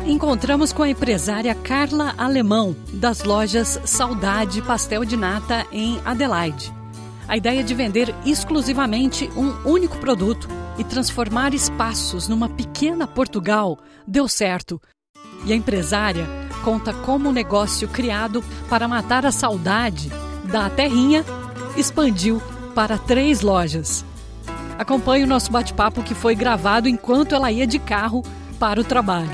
encontramos com a empresária Carla Alemão, das lojas Saudade Pastel de Nata em Adelaide. A ideia de vender exclusivamente um único produto e transformar espaços numa pequena Portugal deu certo. E a empresária conta como o negócio criado para matar a saudade da terrinha expandiu para 3 lojas. Acompanhe o nosso bate-papo que foi gravado enquanto ela ia de carro para o trabalho.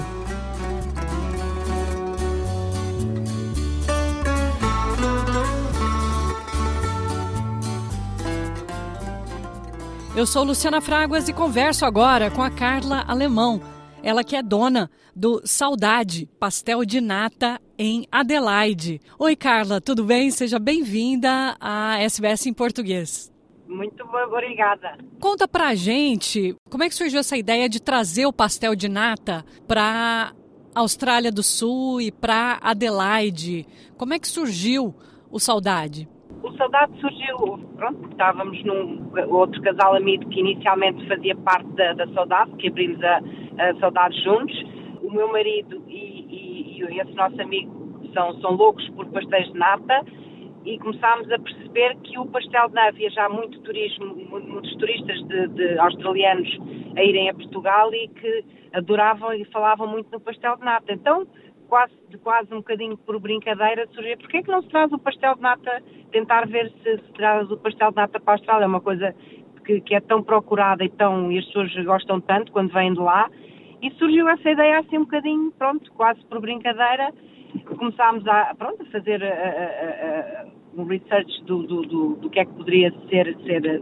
Eu sou Luciana Fraguas e converso agora com a Carla Alemão, ela que é dona do Saudade Pastel de Nata em Adelaide. Oi, Carla, tudo bem? Seja bem-vinda à SBS em português. Muito obrigada. Conta pra gente como é que surgiu essa ideia de trazer o pastel de nata para Austrália do Sul e para Adelaide. Como é que surgiu o Saudade? O Saudade surgiu, estávamos num outro casal amigo que inicialmente fazia parte da Saudade, que abrimos a Saudade juntos. O meu marido e esse nosso amigo são loucos por pastéis de nata e começámos a perceber que o pastel de nata havia já muito turismo, muitos turistas de australianos a irem a Portugal e que adoravam e falavam muito no pastel de nata. Então, quase um bocadinho por brincadeira, surgiu, porque é que não se traz o pastel de nata, tentar ver se traz o pastel de nata para a Austrália, é uma coisa que é tão procurada e as pessoas gostam tanto quando vêm de lá, e surgiu essa ideia assim um bocadinho, quase por brincadeira. Começámos a fazer um research do que é que poderia ser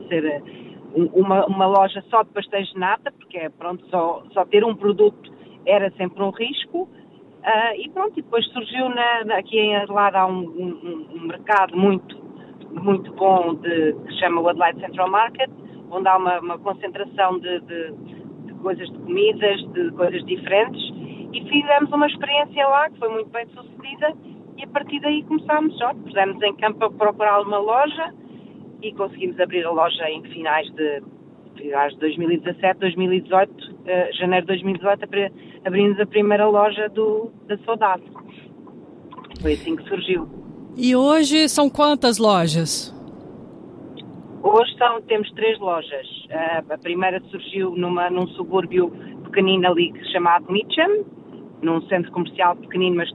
uma loja só de pastéis de nata, porque só ter um produto era sempre um risco. E depois surgiu aqui em Adelaide há um mercado muito, muito bom que se chama o Adelaide Central Market, onde há uma concentração de coisas de comidas, de coisas diferentes, e fizemos uma experiência lá que foi muito bem sucedida e a partir daí pusemos em campo a procurar uma loja e conseguimos abrir a loja em finais de 2017, 2018, janeiro de 2018, abrimos a primeira loja da Saudade. Foi assim que surgiu. E hoje são quantas lojas? Hoje temos 3 lojas. A primeira surgiu num subúrbio pequenino ali chamado Mitcham, num centro comercial pequenino, mas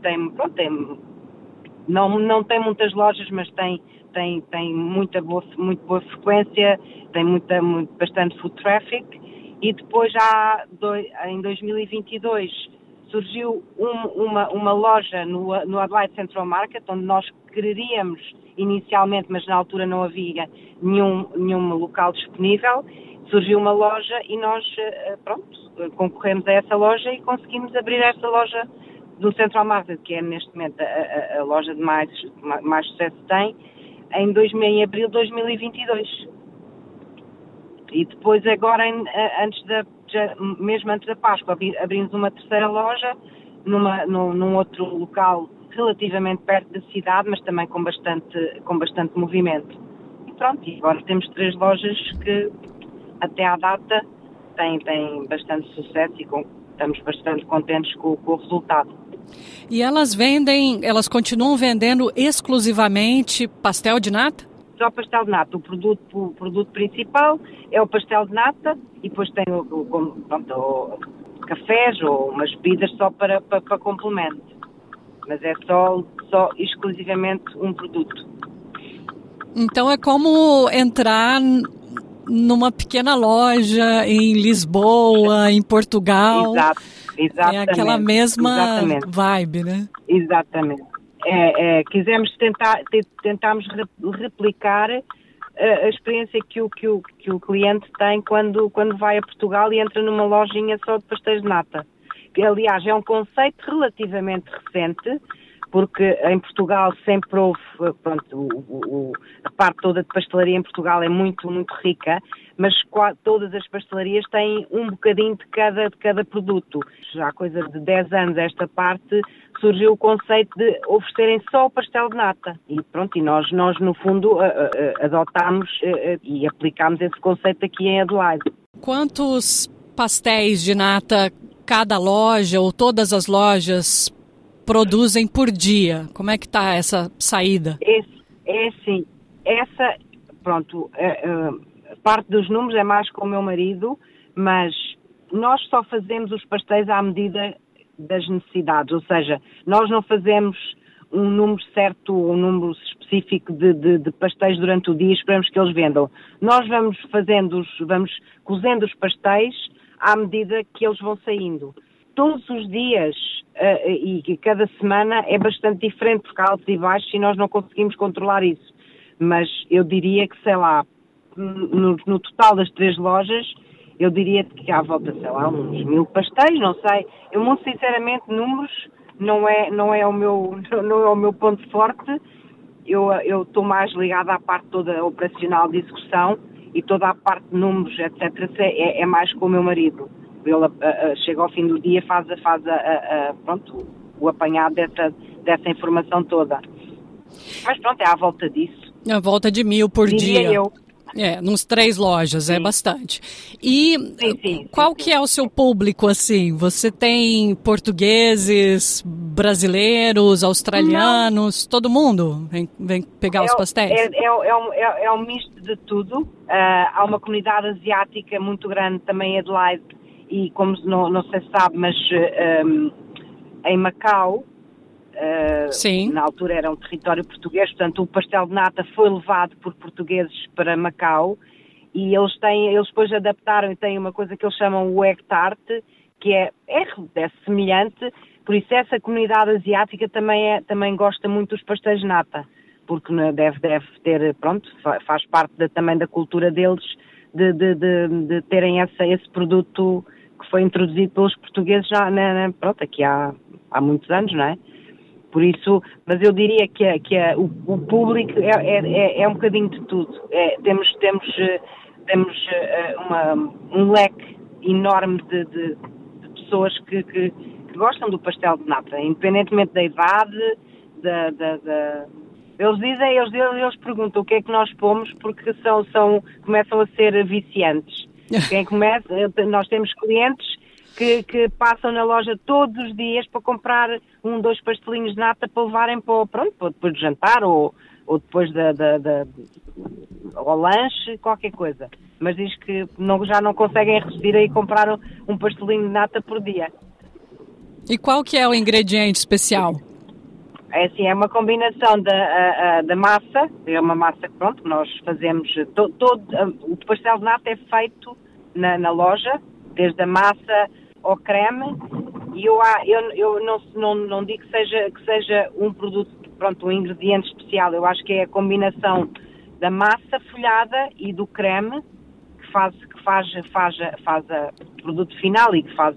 não tem muitas lojas, mas tem muito boa frequência, tem bastante food traffic. E depois em 2022 surgiu uma loja no Adelaide Central Market, onde nós queríamos inicialmente, mas na altura não havia nenhum local disponível. Surgiu uma loja e nós concorremos a essa loja e conseguimos abrir esta loja do Central Market, que é neste momento a loja de mais sucesso que tem, em abril de 2022. E depois agora, mesmo antes da Páscoa, abrimos uma terceira loja num outro local relativamente perto da cidade, mas também com bastante movimento. E agora temos 3 lojas que até à data têm bastante sucesso e estamos bastante contentes com o resultado. E elas continuam vendendo exclusivamente pastel de nata? Só pastel de nata. O produto principal é o pastel de nata e depois tem cafés ou umas bebidas só para complemento. Mas é só exclusivamente um produto. Então é como entrar numa pequena loja em Lisboa, em Portugal. Exatamente. É aquela mesma vibe, né? Exatamente. Quisemos tentámos replicar a experiência que o cliente tem quando vai a Portugal e entra numa lojinha só de pastéis de nata. Que, aliás, é um conceito relativamente recente, porque em Portugal sempre houve, a parte toda de pastelaria em Portugal é muito, muito rica, mas todas as pastelarias têm um bocadinho de cada produto. Já há coisa de 10 anos esta parte surgiu o conceito de oferecerem só o pastel de nata. E nós no fundo adotámos e aplicámos esse conceito aqui em Adelaide. Quantos pastéis de nata cada loja ou todas as lojas produzem por dia? Como é que está essa saída? Assim, pronto, parte dos números é mais com o meu marido, mas nós só fazemos os pastéis à medida das necessidades, ou seja, nós não fazemos um número certo, um número específico de pastéis durante o dia e esperamos que eles vendam. Nós vamos cozendo os pastéis à medida que eles vão saindo. Todos os dias e cada semana é bastante diferente, porque há altos e baixos e nós não conseguimos controlar isso. Mas eu diria que, sei lá, no total das 3 lojas, eu diria que há à volta, sei lá, uns 1000 pastéis, não sei. Eu, muito sinceramente, números não é o meu ponto forte. Eu estou mais ligada à parte toda operacional de execução e toda a parte de números, etc. É mais com o meu marido. Ele chega ao fim do dia, faz pronto, o apanhado dessa informação toda. Mas pronto, é à volta disso. À volta de 1000 por diria dia. Eu. Nos 3 lojas, sim. É bastante. E qual que é o seu público, assim? Você tem portugueses, brasileiros, australianos, todo mundo vem pegar os pastéis? É um misto de tudo. Há uma comunidade asiática muito grande também em Adelaide e, como não sei se sabe, mas em Macau, sim. Na altura era um território português, portanto o pastel de nata foi levado por portugueses para Macau e eles depois adaptaram e têm uma coisa que eles chamam o egg tart, que é semelhante, por isso essa comunidade asiática também gosta muito dos pastéis de nata, porque deve ter, pronto, faz parte também da cultura deles de terem esse produto que foi introduzido pelos portugueses já, pronto, aqui há muitos anos, não é? Por isso, mas eu diria que o público é um bocadinho de tudo. Temos um leque enorme de pessoas que gostam do pastel de nata, independentemente da idade, eles perguntam o que é que nós pomos, porque começam a ser viciantes. Nós temos clientes que passam na loja todos os dias para comprar 2 pastelinhos de nata para levarem para depois do jantar ou depois ao lanche, qualquer coisa. Mas diz que já não conseguem resistir a ir comprar um pastelinho de nata por dia. E qual que é o ingrediente especial? É uma combinação da massa, é uma massa que nós fazemos, o pastel de nata é feito na loja, desde a massa ao creme, e eu não digo que seja um produto, um ingrediente especial. Eu acho que é a combinação da massa folhada e do creme que faz o produto final e que faz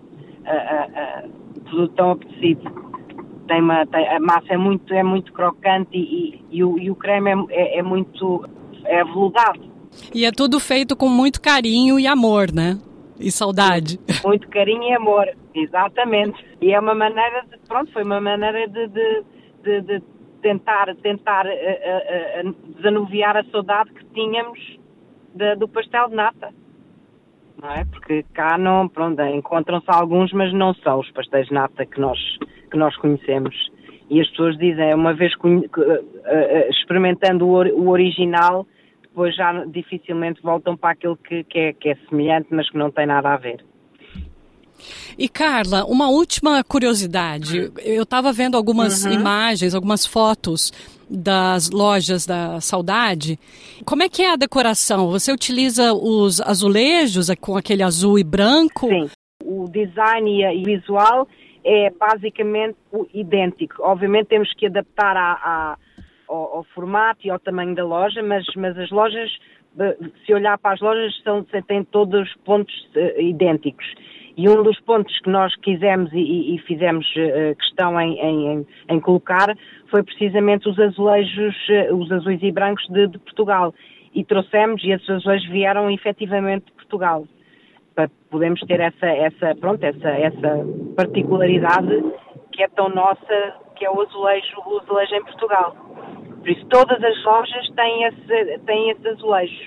o produto tão apetecido. A massa é muito crocante e o creme é muito aveludado. E é tudo feito com muito carinho e amor, né? E saudade. Muito carinho e amor, exatamente. E é uma maneira foi uma maneira de tentar desanuviar a saudade que tínhamos do pastel de nata. Não é? Porque cá encontram-se alguns, mas não são os pastéis de nata que nós conhecemos. E as pessoas dizem, uma vez experimentando o original, depois já dificilmente voltam para aquilo que é semelhante, mas que não tem nada a ver. E Carla, uma última curiosidade. Eu estava vendo algumas imagens, algumas fotos das lojas da Saudade. Como é que é a decoração? Você utiliza os azulejos com aquele azul e branco? Sim, o design e o visual é basicamente idêntico. Obviamente temos que adaptar ao formato e ao tamanho da loja, mas as lojas, se olhar para as lojas, têm todos os pontos idênticos. E um dos pontos que nós quisemos e fizemos questão em colocar foi precisamente os azuis e brancos de Portugal. E trouxemos, e esses azulejos vieram efetivamente de Portugal, para podermos ter essa particularidade que é tão nossa, que é o azulejo em Portugal. Por isso todas as lojas têm esses azulejos.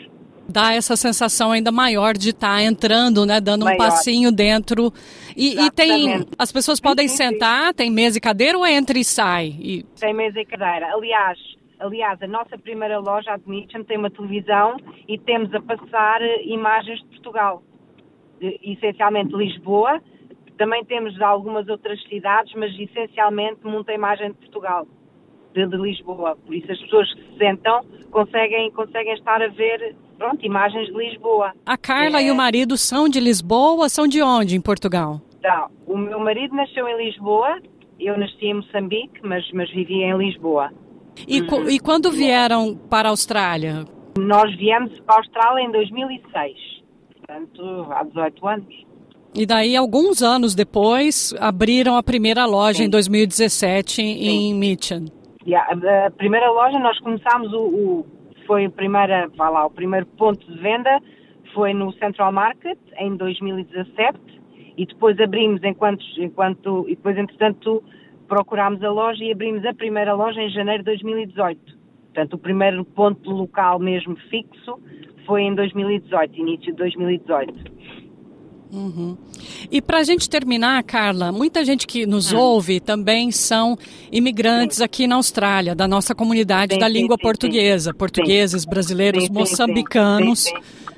Dá essa sensação ainda maior de estar entrando, né? Dando um passinho dentro. E tem... As pessoas podem sentar, tem mesa e cadeira ou entra e sai? Tem mesa e cadeira. Aliás, a nossa primeira loja, a de Mitcham, tem uma televisão e temos a passar imagens de Portugal. Essencialmente Lisboa. Também temos de algumas outras cidades, mas essencialmente muita imagem de Portugal. De Lisboa. Por isso as pessoas que se sentam conseguem estar a ver... Pronto, imagens de Lisboa. A Carla e o marido são de Lisboa, são de onde em Portugal? Então, o meu marido nasceu em Lisboa, eu nasci em Moçambique, mas vivia em Lisboa. E quando vieram para a Austrália? Nós viemos para a Austrália em 2006, portanto há 18 anos. E daí, alguns anos depois, abriram a primeira loja em 2017 em Mitcham. A primeira loja, nós começámos foi o primeiro ponto de venda foi no Central Market em 2017 e depois abrimos e depois entretanto procurámos a loja e abrimos a primeira loja em janeiro de 2018. Portanto, o primeiro ponto local mesmo fixo foi em 2018, início de 2018. Uhum. E para a gente terminar, Carla, muita gente que nos ouve também são imigrantes aqui na Austrália, da nossa comunidade da língua portuguesa, portugueses, brasileiros, moçambicanos.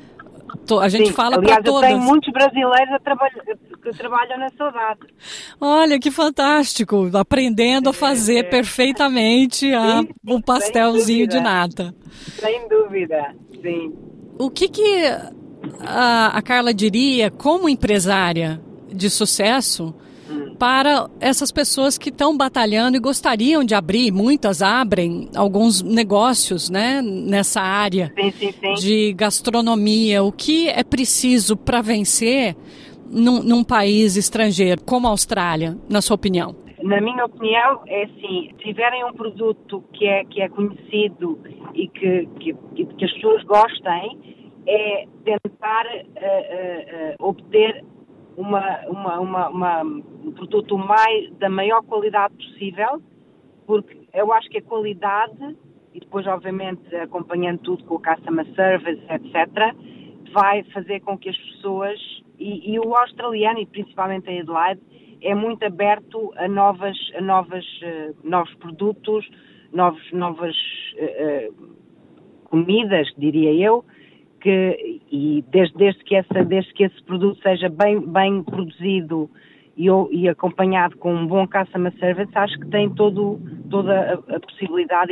A gente fala para todas. Aliás, eu tenho muitos brasileiros que trabalham na Saudade. Olha, que fantástico, aprendendo a fazer perfeitamente um pastelzinho de nata. Sem dúvida, sim. O que a Carla diria como empresária de sucesso para essas pessoas que estão batalhando e gostariam de abrir, muitas abrem alguns negócios, né, nessa área de gastronomia. O que é preciso para vencer num país estrangeiro como a Austrália, na sua opinião? Na minha opinião, é assim, se tiverem um produto que é conhecido e que as pessoas gostem, é tentar obter um produto da maior qualidade possível, porque eu acho que a qualidade, e depois obviamente acompanhando tudo com o customer service, etc., vai fazer com que as pessoas, e o australiano, e principalmente a Adelaide, é muito aberto a novos produtos, novas comidas, diria eu, e desde que esse produto seja bem produzido e acompanhado com um bom customer service, acho que tem toda a possibilidade e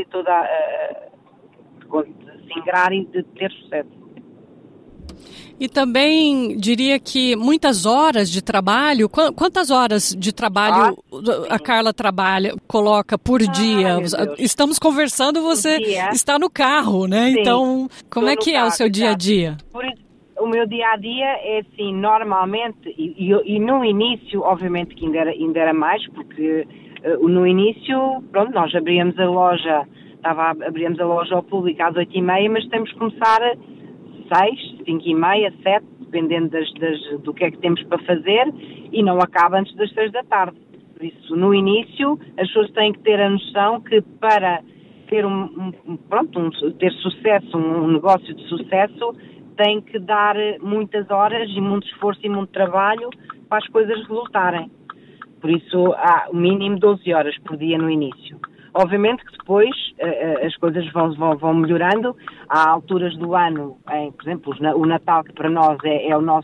de se ingrar e de ter sucesso. E também diria que muitas horas de trabalho, quantas horas de trabalho a Carla coloca por dia? Estamos conversando, você está no carro, né? Sim, então, como é que é o seu dia a dia? O meu dia a dia é assim, normalmente, e no início, obviamente que ainda era mais, porque no início, pronto, nós abríamos a loja ao público às 8h30, mas temos que começar 6, 5h30, 7, dependendo do que é que temos para fazer, e não acaba antes das 6 da tarde. Por isso, no início, as pessoas têm que ter a noção que para ter ter sucesso, um negócio de sucesso, tem que dar muitas horas e muito esforço e muito trabalho para as coisas resultarem. Por isso, há o mínimo 12 horas por dia no início. Obviamente que depois as coisas vão melhorando. Há alturas do ano, por exemplo, o Natal, que para nós é a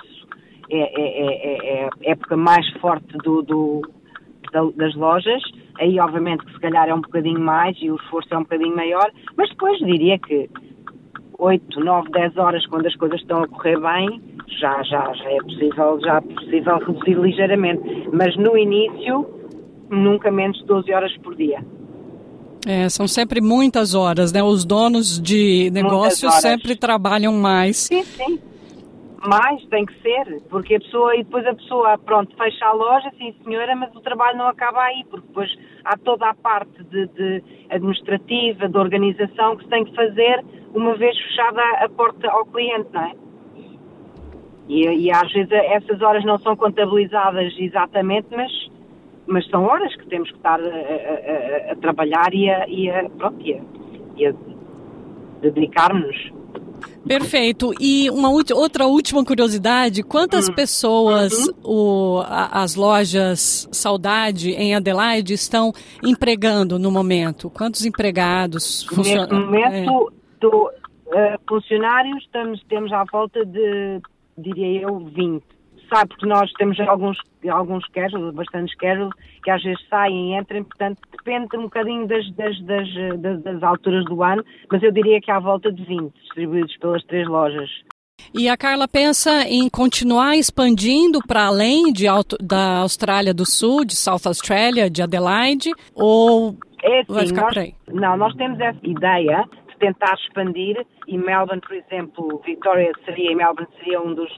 época mais forte das lojas. Aí, obviamente, que se calhar é um bocadinho mais e o esforço é um bocadinho maior. Mas depois diria que 8, 9, 10 horas, quando as coisas estão a correr bem, já é possível reduzir ligeiramente. Mas no início, nunca menos de 12 horas por dia. São sempre muitas horas, né? Os donos de negócios sempre trabalham mais. Sim. Mais tem que ser, porque depois a pessoa, pronto, fecha a loja, sim senhora, mas o trabalho não acaba aí, porque depois há toda a parte de administrativa, de organização que se tem que fazer uma vez fechada a porta ao cliente, não é? E às vezes essas horas não são contabilizadas exatamente, mas são horas que temos que estar a trabalhar e a dedicar-nos. Perfeito. E uma outra última curiosidade, quantas pessoas as lojas Saudade em Adelaide estão empregando no momento? Quantos empregados funcionam? No momento, funcionários, temos à volta de, diria eu, 20. Sabe, porque nós temos alguns casuals, bastantes casuals, que às vezes saem e entram, portanto depende um bocadinho das alturas do ano, mas eu diria que há à volta de 20, distribuídos pelas 3 lojas. E a Carla pensa em continuar expandindo para além da Austrália do Sul, de South Australia, de Adelaide, ou vai ficar por aí? Não, nós temos essa ideia de tentar expandir, e Melbourne, por exemplo, Victoria seria um dos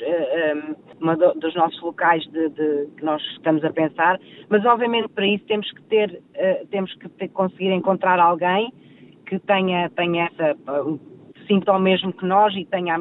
nossos locais que nós estamos a pensar, mas obviamente para isso temos que conseguir encontrar alguém que tenha sinta o mesmo que nós e tenha o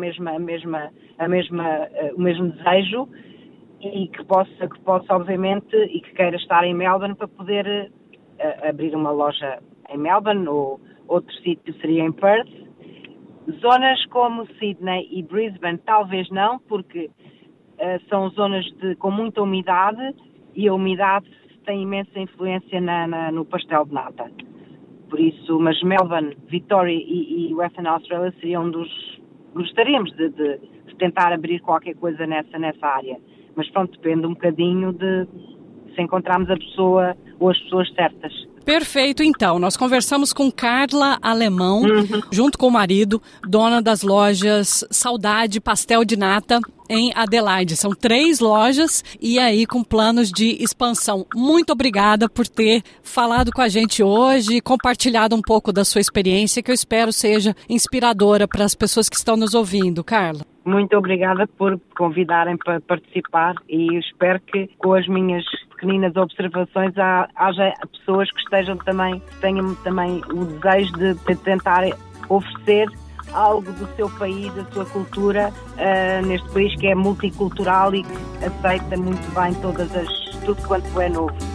mesmo desejo e que possa obviamente, e que queira estar em Melbourne para poder abrir uma loja em Melbourne, ou outro sítio seria em Perth. Zonas como Sydney e Brisbane talvez não, porque são zonas com muita umidade, e a umidade tem imensa influência no pastel de nata. Por isso, mas Melbourne, Victoria e Western Australia seriam gostaríamos de tentar abrir qualquer coisa nessa área. Mas pronto, depende um bocadinho de se encontrarmos a pessoa ou as pessoas certas. Perfeito, então. Nós conversamos com Carla Alemão, junto com o marido, dona das lojas Saudade Pastel de Nata em Adelaide. São 3 lojas e aí com planos de expansão. Muito obrigada por ter falado com a gente hoje e compartilhado um pouco da sua experiência, que eu espero seja inspiradora para as pessoas que estão nos ouvindo. Carla. Muito obrigada por convidarem para participar, e espero que com as minhas pequeninas observações haja pessoas que tenham também o desejo de tentar oferecer algo do seu país, da sua cultura, neste país que é multicultural e que aceita muito bem tudo quanto é novo.